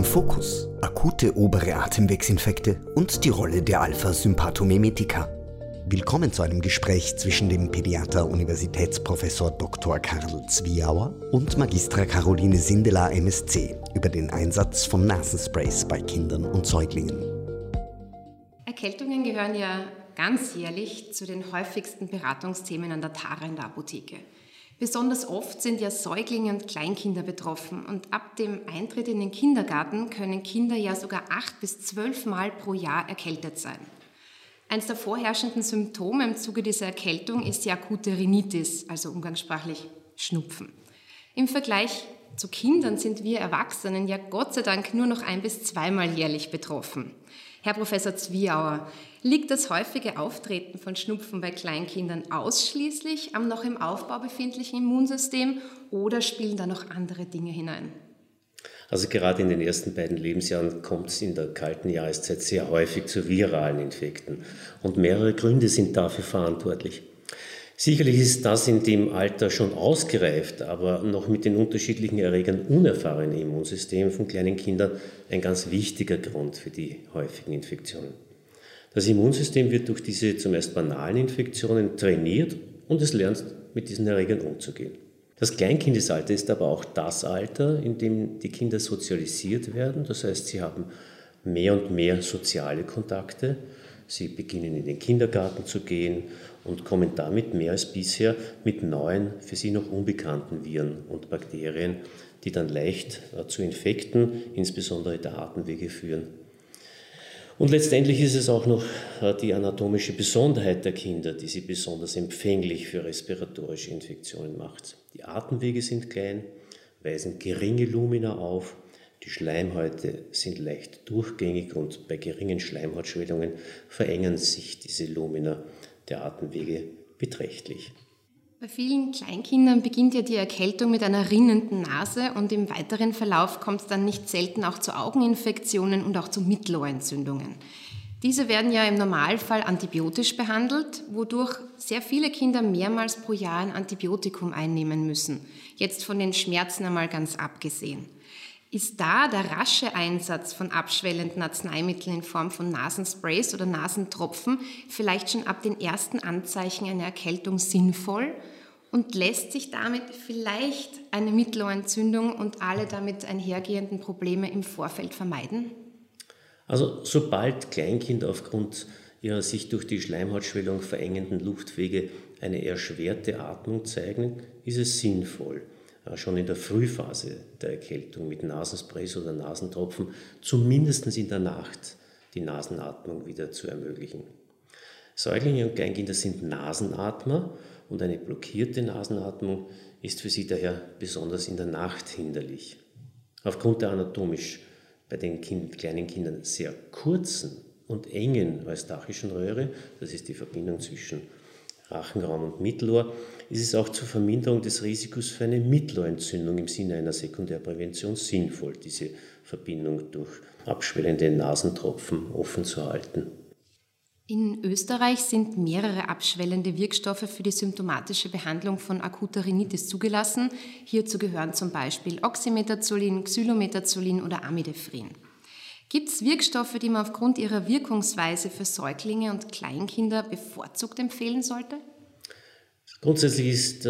Fokus: akute obere Atemwegsinfekte und die Rolle der Alpha-Sympathomimetika. Willkommen zu einem Gespräch zwischen dem Pädiater Universitätsprofessor Dr. Karl Zwiauer und Magistra Caroline Sindelar MSc über den Einsatz von Nasensprays bei Kindern und Säuglingen. Erkältungen gehören ja ganzjährlich zu den häufigsten Beratungsthemen an der Tara in der Apotheke. Besonders oft sind ja Säuglinge und Kleinkinder betroffen und ab dem Eintritt in den Kindergarten können Kinder ja sogar 8 bis 12 Mal pro Jahr erkältet sein. Eines der vorherrschenden Symptome im Zuge dieser Erkältung ist die akute Rhinitis, also umgangssprachlich Schnupfen. Im Vergleich zu Kindern sind wir Erwachsenen ja Gott sei Dank nur noch 1 bis 2 Mal jährlich betroffen. Herr Professor Zwiauer, liegt das häufige Auftreten von Schnupfen bei Kleinkindern ausschließlich am noch im Aufbau befindlichen Immunsystem oder spielen da noch andere Dinge hinein? Also gerade in den ersten beiden Lebensjahren kommt es in der kalten Jahreszeit sehr häufig zu viralen Infekten und mehrere Gründe sind dafür verantwortlich. Sicherlich ist das in dem Alter schon ausgereift, aber noch mit den unterschiedlichen Erregern unerfahrene Immunsystem von kleinen Kindern ein ganz wichtiger Grund für die häufigen Infektionen. Das Immunsystem wird durch diese zumeist banalen Infektionen trainiert und es lernt, mit diesen Erregern umzugehen. Das Kleinkindesalter ist aber auch das Alter, in dem die Kinder sozialisiert werden, das heißt, sie haben mehr und mehr soziale Kontakte. Sie beginnen in den Kindergarten zu gehen und kommen damit mehr als bisher mit neuen, für sie noch unbekannten Viren und Bakterien, die dann leicht zu Infekten, insbesondere der Atemwege, führen. Und letztendlich ist es auch noch die anatomische Besonderheit der Kinder, die sie besonders empfänglich für respiratorische Infektionen macht. Die Atemwege sind klein, weisen geringe Lumina auf. Die Schleimhäute sind leicht durchgängig und bei geringen Schleimhautschwellungen verengen sich diese Lumina der Atemwege beträchtlich. Bei vielen Kleinkindern beginnt ja die Erkältung mit einer rinnenden Nase und im weiteren Verlauf kommt es dann nicht selten auch zu Augeninfektionen und auch zu Mittelohrentzündungen. Diese werden ja im Normalfall antibiotisch behandelt, wodurch sehr viele Kinder mehrmals pro Jahr ein Antibiotikum einnehmen müssen. Jetzt von den Schmerzen einmal ganz abgesehen. Ist da der rasche Einsatz von abschwellenden Arzneimitteln in Form von Nasensprays oder Nasentropfen vielleicht schon ab den ersten Anzeichen einer Erkältung sinnvoll und lässt sich damit vielleicht eine Mittelohrentzündung und alle damit einhergehenden Probleme im Vorfeld vermeiden? Also sobald Kleinkinder aufgrund ihrer sich durch die Schleimhautschwellung verengenden Luftwege eine erschwerte Atmung zeigen, ist es sinnvoll, schon in der Frühphase der Erkältung mit Nasensprays oder Nasentropfen zumindest in der Nacht die Nasenatmung wieder zu ermöglichen. Säuglinge und Kleinkinder sind Nasenatmer und eine blockierte Nasenatmung ist für sie daher besonders in der Nacht hinderlich. Aufgrund der anatomisch bei den kleinen Kindern sehr kurzen und engen eustachischen Röhre, das ist die Verbindung zwischen Rachenraum und Mittelohr, ist es auch zur Verminderung des Risikos für eine Mittelohrentzündung im Sinne einer Sekundärprävention sinnvoll, diese Verbindung durch abschwellende Nasentropfen offen zu halten. In Österreich sind mehrere abschwellende Wirkstoffe für die symptomatische Behandlung von akuter Rhinitis zugelassen. Hierzu gehören zum Beispiel Oxymetazollin, Xylometazolin oder Amidephrin. Gibt es Wirkstoffe, die man aufgrund ihrer Wirkungsweise für Säuglinge und Kleinkinder bevorzugt empfehlen sollte? Grundsätzlich ist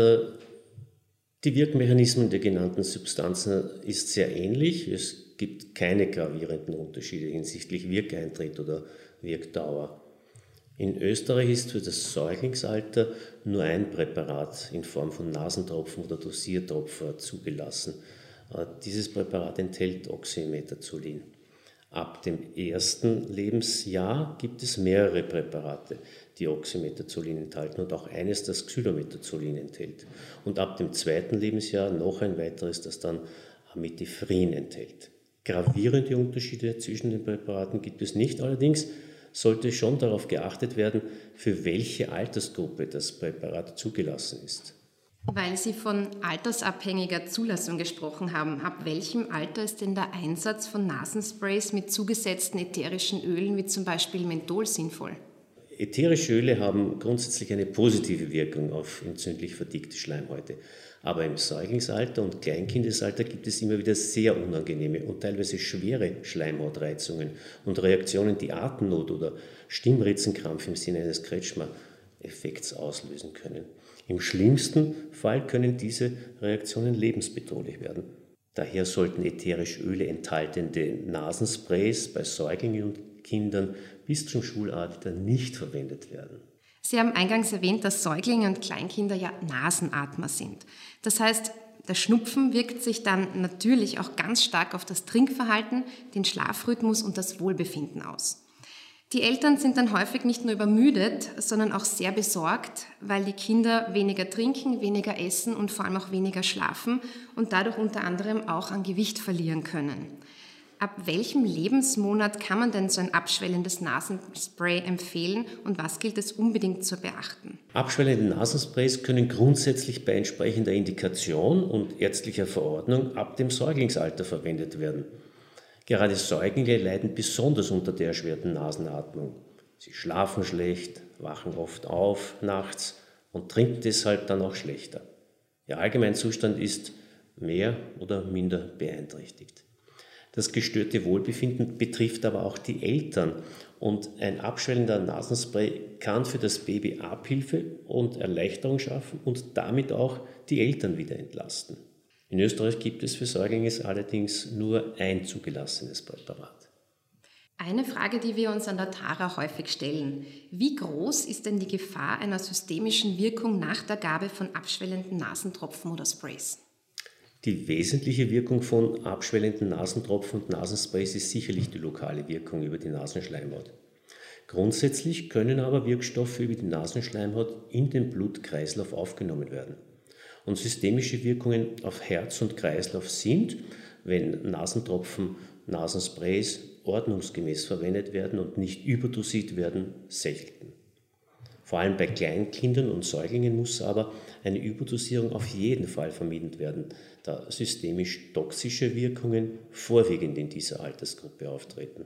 die Wirkmechanismen der genannten Substanzen ist sehr ähnlich. Es gibt keine gravierenden Unterschiede hinsichtlich Wirkeintritt oder Wirkdauer. In Österreich ist für das Säuglingsalter nur ein Präparat in Form von Nasentropfen oder Dosiertropfen zugelassen. Dieses Präparat enthält Oxymetazollin. Ab dem ersten Lebensjahr gibt es mehrere Präparate, die Oxymetazollin enthalten und auch eines, das Xylometazolin enthält. Und ab dem zweiten Lebensjahr noch ein weiteres, das dann Amidephrin enthält. Gravierende Unterschiede zwischen den Präparaten gibt es nicht, allerdings sollte schon darauf geachtet werden, für welche Altersgruppe das Präparat zugelassen ist. Weil Sie von altersabhängiger Zulassung gesprochen haben, ab welchem Alter ist denn der Einsatz von Nasensprays mit zugesetzten ätherischen Ölen wie zum Beispiel Menthol sinnvoll? Ätherische Öle haben grundsätzlich eine positive Wirkung auf entzündlich verdickte Schleimhäute. Aber im Säuglingsalter und Kleinkindesalter gibt es immer wieder sehr unangenehme und teilweise schwere Schleimhautreizungen und Reaktionen, die Atemnot oder Stimmritzenkrampf im Sinne eines Kretschmer-Effekts auslösen können. Im schlimmsten Fall können diese Reaktionen lebensbedrohlich werden. Daher sollten ätherische Öle enthaltende Nasensprays bei Säuglingen und Kindern bis zum Schulalter nicht verwendet werden. Sie haben eingangs erwähnt, dass Säuglinge und Kleinkinder ja Nasenatmer sind. Das heißt, der Schnupfen wirkt sich dann natürlich auch ganz stark auf das Trinkverhalten, den Schlafrhythmus und das Wohlbefinden aus. Die Eltern sind dann häufig nicht nur übermüdet, sondern auch sehr besorgt, weil die Kinder weniger trinken, weniger essen und vor allem auch weniger schlafen und dadurch unter anderem auch an Gewicht verlieren können. Ab welchem Lebensmonat kann man denn so ein abschwellendes Nasenspray empfehlen und was gilt es unbedingt zu beachten? Abschwellende Nasensprays können grundsätzlich bei entsprechender Indikation und ärztlicher Verordnung ab dem Säuglingsalter verwendet werden. Gerade Säuglinge leiden besonders unter der erschwerten Nasenatmung. Sie schlafen schlecht, wachen oft auf nachts und trinken deshalb dann auch schlechter. Ihr Allgemeinzustand ist mehr oder minder beeinträchtigt. Das gestörte Wohlbefinden betrifft aber auch die Eltern und ein abschwellender Nasenspray kann für das Baby Abhilfe und Erleichterung schaffen und damit auch die Eltern wieder entlasten. In Österreich gibt es für Säuglinge allerdings nur ein zugelassenes Präparat. Eine Frage, die wir uns an der Tara häufig stellen: Wie groß ist denn die Gefahr einer systemischen Wirkung nach der Gabe von abschwellenden Nasentropfen oder Sprays? Die wesentliche Wirkung von abschwellenden Nasentropfen und Nasensprays ist sicherlich die lokale Wirkung über die Nasenschleimhaut. Grundsätzlich können aber Wirkstoffe über die Nasenschleimhaut in den Blutkreislauf aufgenommen werden. Und systemische Wirkungen auf Herz und Kreislauf sind, wenn Nasentropfen, Nasensprays ordnungsgemäß verwendet werden und nicht überdosiert werden, selten. Vor allem bei Kleinkindern und Säuglingen muss aber eine Überdosierung auf jeden Fall vermieden werden, da systemisch toxische Wirkungen vorwiegend in dieser Altersgruppe auftreten.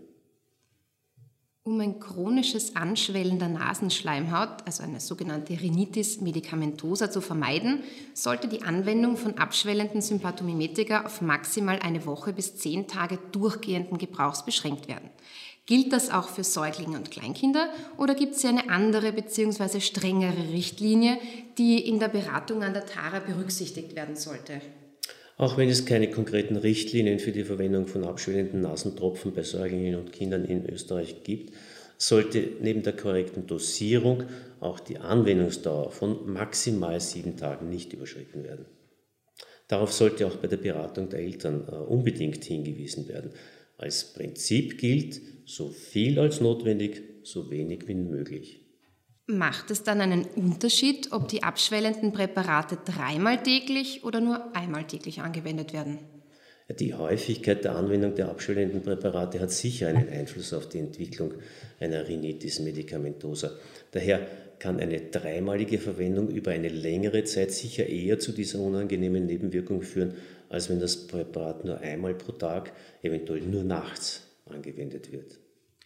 Um ein chronisches Anschwellen der Nasenschleimhaut, also eine sogenannte Rhinitis medicamentosa, zu vermeiden, sollte die Anwendung von abschwellenden Sympathomimetika auf maximal eine Woche bis 10 Tage durchgehenden Gebrauchs beschränkt werden. Gilt das auch für Säuglinge und Kleinkinder oder gibt es hier eine andere bzw. strengere Richtlinie, die in der Beratung an der Tara berücksichtigt werden sollte? Auch wenn es keine konkreten Richtlinien für die Verwendung von abschwellenden Nasentropfen bei Säuglingen und Kindern in Österreich gibt, sollte neben der korrekten Dosierung auch die Anwendungsdauer von maximal 7 Tagen nicht überschritten werden. Darauf sollte auch bei der Beratung der Eltern unbedingt hingewiesen werden. Als Prinzip gilt, so viel als notwendig, so wenig wie möglich. Macht es dann einen Unterschied, ob die abschwellenden Präparate 3-mal täglich oder nur 1-mal täglich angewendet werden? Die Häufigkeit der Anwendung der abschwellenden Präparate hat sicher einen Einfluss auf die Entwicklung einer Rhinitis medicamentosa. Daher kann eine 3-malige Verwendung über eine längere Zeit sicher eher zu dieser unangenehmen Nebenwirkung führen, als wenn das Präparat nur 1-mal pro Tag, eventuell nur nachts, angewendet wird.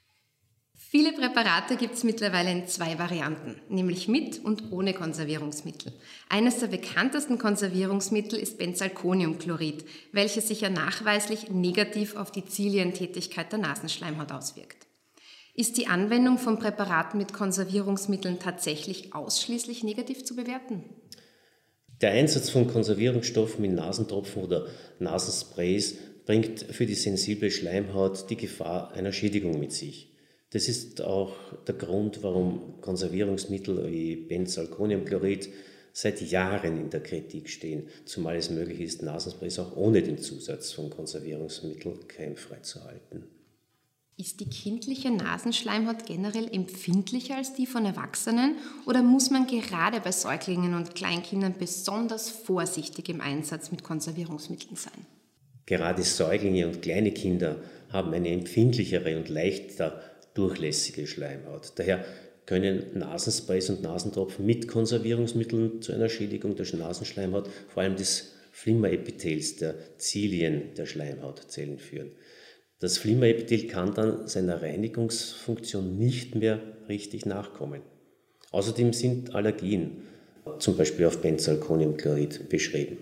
Viele Präparate gibt es mittlerweile in 2 Varianten, nämlich mit und ohne Konservierungsmittel. Eines der bekanntesten Konservierungsmittel ist Benzalkoniumchlorid, welches sich ja nachweislich negativ auf die Zilientätigkeit der Nasenschleimhaut auswirkt. Ist die Anwendung von Präparaten mit Konservierungsmitteln tatsächlich ausschließlich negativ zu bewerten? Der Einsatz von Konservierungsstoffen in Nasentropfen oder Nasensprays bringt für die sensible Schleimhaut die Gefahr einer Schädigung mit sich. Das ist auch der Grund, warum Konservierungsmittel wie Benzalkoniumchlorid seit Jahren in der Kritik stehen, zumal es möglich ist, Nasensprays auch ohne den Zusatz von Konservierungsmitteln keimfrei zu halten. Ist die kindliche Nasenschleimhaut generell empfindlicher als die von Erwachsenen oder muss man gerade bei Säuglingen und Kleinkindern besonders vorsichtig im Einsatz mit Konservierungsmitteln sein? Gerade Säuglinge und kleine Kinder haben eine empfindlichere und leichter durchlässige Schleimhaut. Daher können Nasensprays und Nasentropfen mit Konservierungsmitteln zu einer Schädigung der Nasenschleimhaut, vor allem des Flimmerepithels, der Zilien der Schleimhautzellen führen. Das Flimmerepithel kann dann seiner Reinigungsfunktion nicht mehr richtig nachkommen. Außerdem sind Allergien, zum Beispiel auf Benzalkoniumchlorid, beschrieben.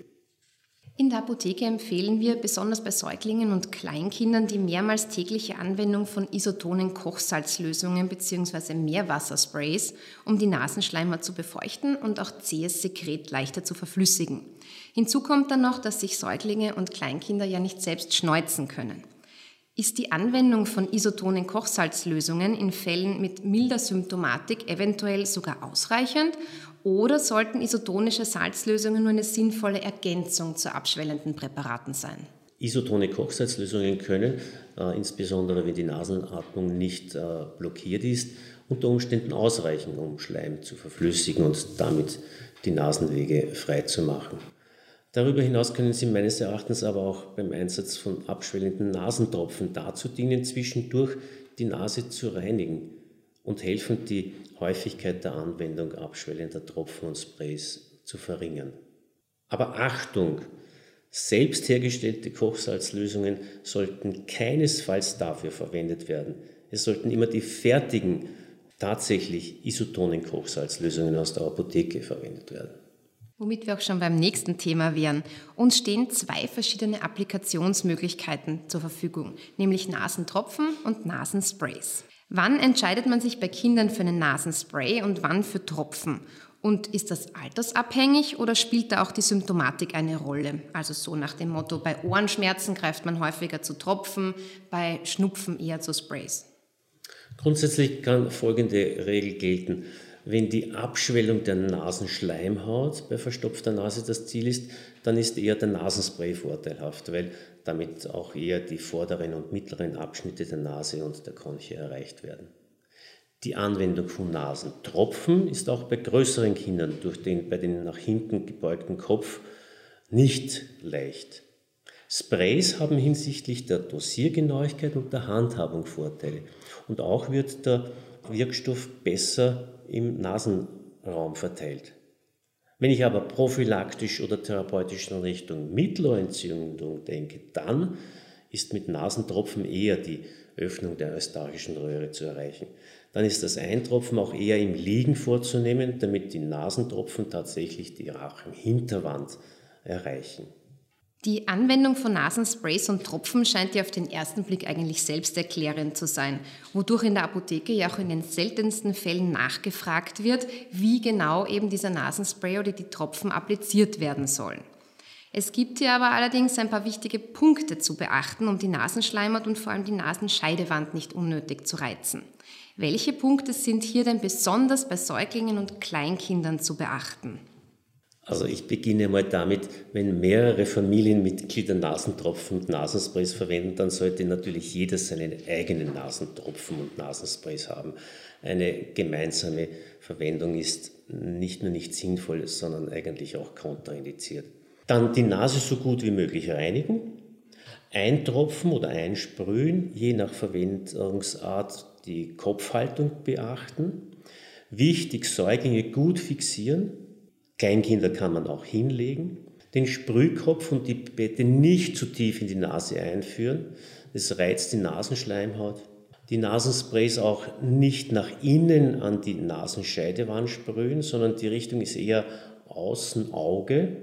In der Apotheke empfehlen wir, besonders bei Säuglingen und Kleinkindern, die mehrmals tägliche Anwendung von isotonen Kochsalzlösungen bzw. Meerwassersprays, um die Nasenschleimhaut zu befeuchten und auch zähes Sekret leichter zu verflüssigen. Hinzu kommt dann noch, dass sich Säuglinge und Kleinkinder ja nicht selbst schneuzen können. Ist die Anwendung von isotonen Kochsalzlösungen in Fällen mit milder Symptomatik eventuell sogar ausreichend oder sollten isotonische Salzlösungen nur eine sinnvolle Ergänzung zu abschwellenden Präparaten sein? Isotone Kochsalzlösungen können, insbesondere wenn die Nasenatmung nicht blockiert ist, unter Umständen ausreichen, um Schleim zu verflüssigen und damit die Nasenwege frei zu machen. Darüber hinaus können sie meines Erachtens aber auch beim Einsatz von abschwellenden Nasentropfen dazu dienen, zwischendurch die Nase zu reinigen und helfen, die Häufigkeit der Anwendung abschwellender Tropfen und Sprays zu verringern. Aber Achtung! Selbst hergestellte Kochsalzlösungen sollten keinesfalls dafür verwendet werden. Es sollten immer die fertigen, tatsächlich isotonen Kochsalzlösungen aus der Apotheke verwendet werden. Womit wir auch schon beim nächsten Thema wären. Uns stehen 2 verschiedene Applikationsmöglichkeiten zur Verfügung, nämlich Nasentropfen und Nasensprays. Wann entscheidet man sich bei Kindern für einen Nasenspray und wann für Tropfen? Und ist das altersabhängig oder spielt da auch die Symptomatik eine Rolle? Also so nach dem Motto, bei Ohrenschmerzen greift man häufiger zu Tropfen, bei Schnupfen eher zu Sprays. Grundsätzlich kann folgende Regel gelten. Wenn die Abschwellung der Nasenschleimhaut bei verstopfter Nase das Ziel ist, dann ist eher der Nasenspray vorteilhaft, weil damit auch eher die vorderen und mittleren Abschnitte der Nase und der Bronchien erreicht werden. Die Anwendung von Nasentropfen ist auch bei größeren Kindern bei den nach hinten gebeugten Kopf nicht leicht. Sprays haben hinsichtlich der Dosiergenauigkeit und der Handhabung Vorteile. Und auch wird der Wirkstoff besser im Nasenraum verteilt. Wenn ich aber prophylaktisch oder therapeutisch in Richtung Mittelohrentzündung denke, dann ist mit Nasentropfen eher die Öffnung der eustachischen Röhre zu erreichen. Dann ist das Eintropfen auch eher im Liegen vorzunehmen, damit die Nasentropfen tatsächlich die Rachenhinterwand erreichen. Die Anwendung von Nasensprays und Tropfen scheint ja auf den ersten Blick eigentlich selbsterklärend zu sein, wodurch in der Apotheke ja auch in den seltensten Fällen nachgefragt wird, wie genau eben dieser Nasenspray oder die Tropfen appliziert werden sollen. Es gibt hier aber allerdings ein paar wichtige Punkte zu beachten, um die Nasenschleimhaut und vor allem die Nasenscheidewand nicht unnötig zu reizen. Welche Punkte sind hier denn besonders bei Säuglingen und Kleinkindern zu beachten? Also ich beginne mal damit, wenn mehrere Familienmitglieder Nasentropfen und Nasensprays verwenden, dann sollte natürlich jeder seine eigenen Nasentropfen und Nasensprays haben. Eine gemeinsame Verwendung ist nicht nur nicht sinnvoll, sondern eigentlich auch kontraindiziert. Dann die Nase so gut wie möglich reinigen, eintropfen oder einsprühen, je nach Verwendungsart die Kopfhaltung beachten. Wichtig, Säuglinge gut fixieren. Kleinkinder kann man auch hinlegen. Den Sprühkopf und die Pipette nicht zu tief in die Nase einführen. Das reizt die Nasenschleimhaut. Die Nasensprays auch nicht nach innen an die Nasenscheidewand sprühen, sondern die Richtung ist eher Außenauge.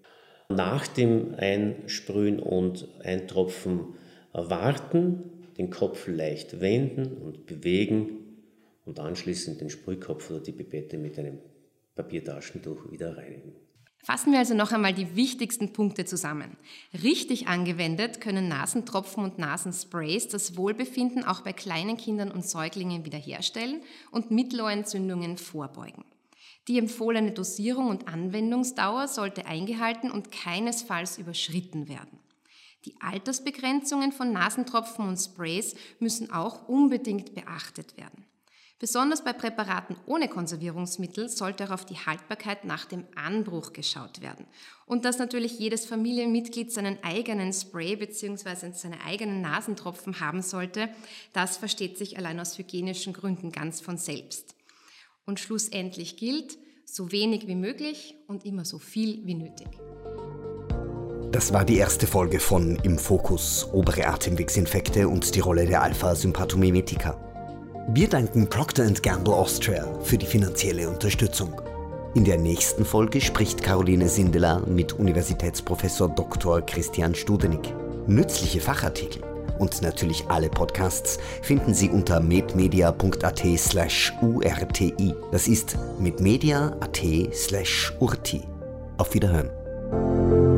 Nach dem Einsprühen und Eintropfen warten, den Kopf leicht wenden und bewegen und anschließend den Sprühkopf oder die Pipette mit einem Papiertaschentuch wieder reinigen. Fassen wir also noch einmal die wichtigsten Punkte zusammen. Richtig angewendet können Nasentropfen und Nasensprays das Wohlbefinden auch bei kleinen Kindern und Säuglingen wiederherstellen und Mittelohrentzündungen vorbeugen. Die empfohlene Dosierung und Anwendungsdauer sollte eingehalten und keinesfalls überschritten werden. Die Altersbegrenzungen von Nasentropfen und Sprays müssen auch unbedingt beachtet werden. Besonders bei Präparaten ohne Konservierungsmittel sollte auch auf die Haltbarkeit nach dem Anbruch geschaut werden. Und dass natürlich jedes Familienmitglied seinen eigenen Spray bzw. seine eigenen Nasentropfen haben sollte, das versteht sich allein aus hygienischen Gründen ganz von selbst. Und schlussendlich gilt, so wenig wie möglich und immer so viel wie nötig. Das war die erste Folge von Im Fokus, obere Atemwegsinfekte und die Rolle der Alpha-Sympathomimetika. Wir danken Procter & Gamble Austria für die finanzielle Unterstützung. In der nächsten Folge spricht Caroline Sindelar mit Universitätsprofessor Dr. Christian Studenig. Nützliche Fachartikel und natürlich alle Podcasts finden Sie unter medmedia.at/urti. Das ist medmedia.at/urti. Auf Wiederhören.